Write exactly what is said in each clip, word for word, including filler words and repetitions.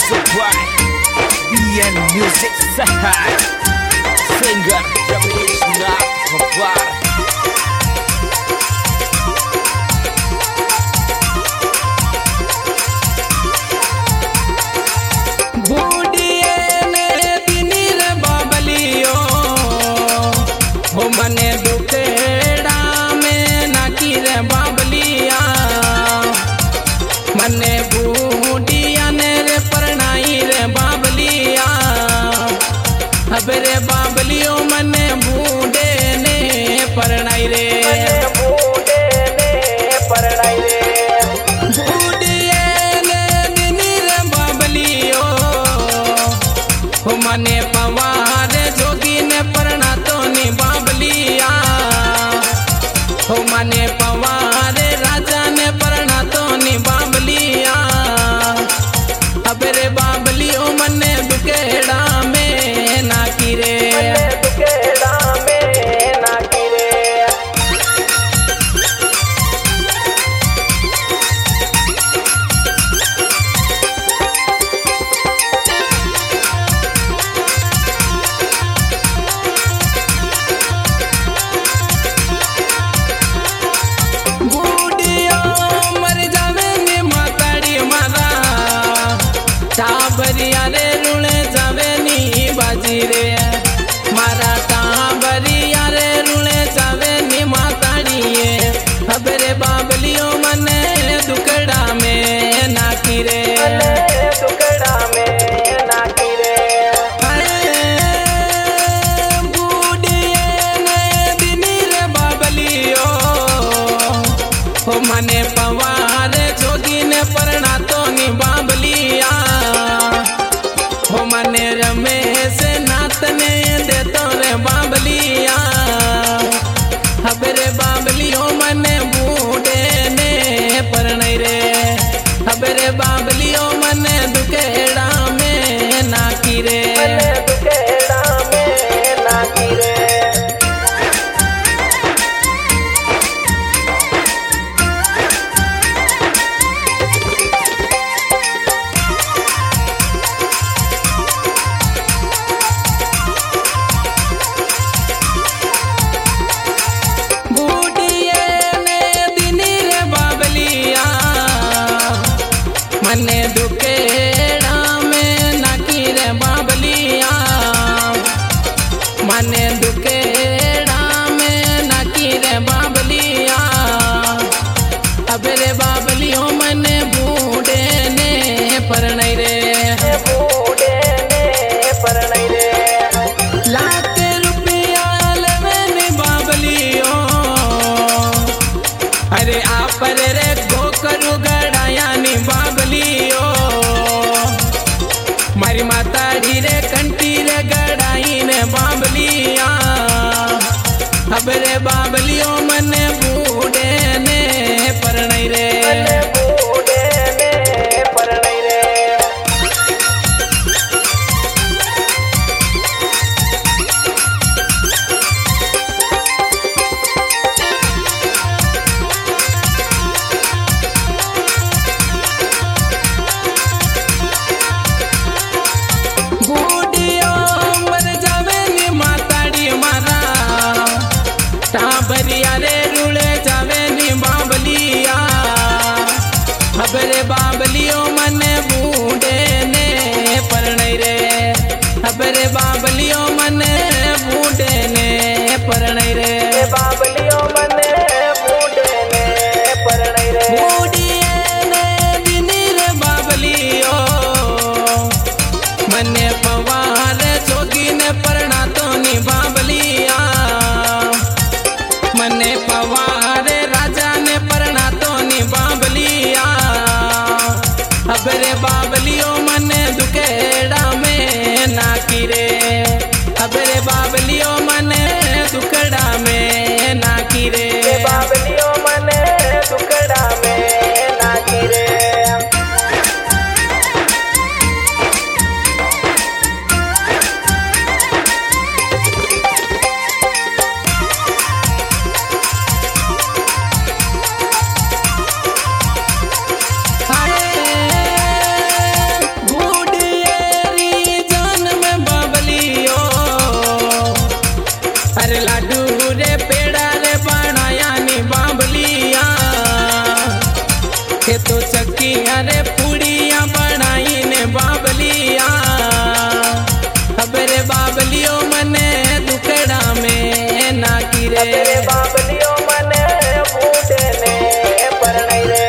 Supply B N Music Sahai Singer Krishna Bhavar मने दुखेड़ा में नाकी रे बाबलिया मने बूढ़िया ने रे परनाई रे बाबलिया अब रे बाबलियो मने बूढ़े ने परनाई रे बूढ़े ने परनाई रे बूढ़िया ने दिनी रे बाबलियो हो मने पवार जोगी ने परना तो नी बाबलिया हो मने पवार राजा ने परना तो नी बाबलिया अब रे बाबलियो मने दुकेड़ा में नाकी रे दुकेड़ा में नाकी रे टाबरिया रे रुले जावे नी बाजी रे मारा टाबरिया रे रुले जावे नी माताड़िए अब रे बाबलियो मने दुकड़ा में नाकी रे दुकड़ा में नाकी रे बूढ़िए ने दिनी रे बाबलियो हो मने पवार जोगी ने परना तो नी बाबलिया हो मने रमेश नाथ ने दे तो रे बाबलिया अब रे बाबलियो मने बूढ़े ने परनाई रे अब रे बाबलियो मने दुकेड़ा में नाकी रे दुकेड़ा में नाकी रे मने दुकेड़ा में नाकी रे बाबलिया मने दुकेड़ा में नाकी रे बाबलिया अब रे बाबलियो मने बूढ़े ने परनाई रे बूढ़े ने परनाई रे लाख रुपया लेवे नी बाबलियो अरे आप रे गो करू गड़ाया नी बाबलियो मारी माताड़ी रे कंटी रे गड़ाई ने बाबलिया अब रे बाबलियो मने बूढ़े ने परनाई रे बूढ़े ने परनाई रे टाबरिया रे रुले जावे नी बाबलिया अब रे बाबलियो मने बूढ़े ने परनाई रे अब रे बाबलियो मने बूढ़े ने परनाई रे बाबलियो मने बूढ़े ने परनाई रे बूढ़िए ने दिनी रे बाबलियो मने पवार जोगी ने परना तो नी बाबलिया मने पवार राजा ने परना तो नी बाबलिया अब रे बाबलियो मने दुकेड़ा में नाकी रे अब रे बाबलियो मने दुकड़ा में नाकी रे बाबलियो मने दुकड़ा में नाकी रे खेतो चक्किया रे पूड़िया बनाई ने बाबलिया अबरे बाबलियो मने दुखड़ा में ना गिरे बाबलियों मने बूढ़े ने परनाई रे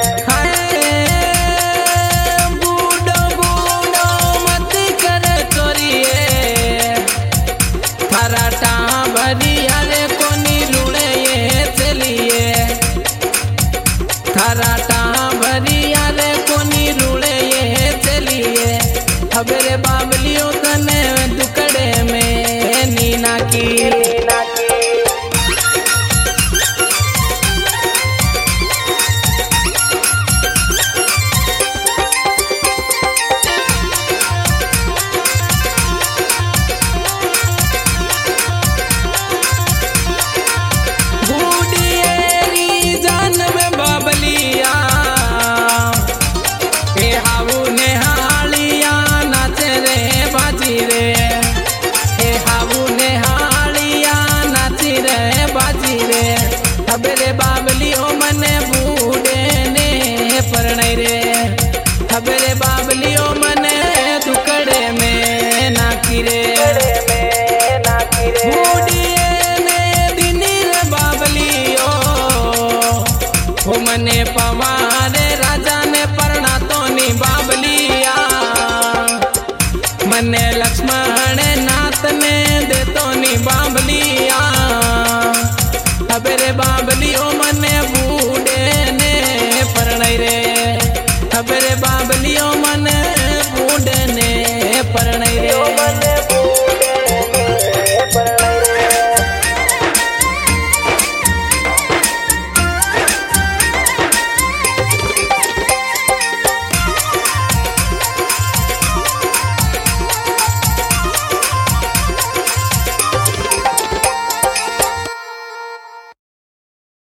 बूढ़ो बूढ़ो मत कर चोरिए थारा टा भरिया रे कोनी लुड़े ये चलिए थारा टा भरिया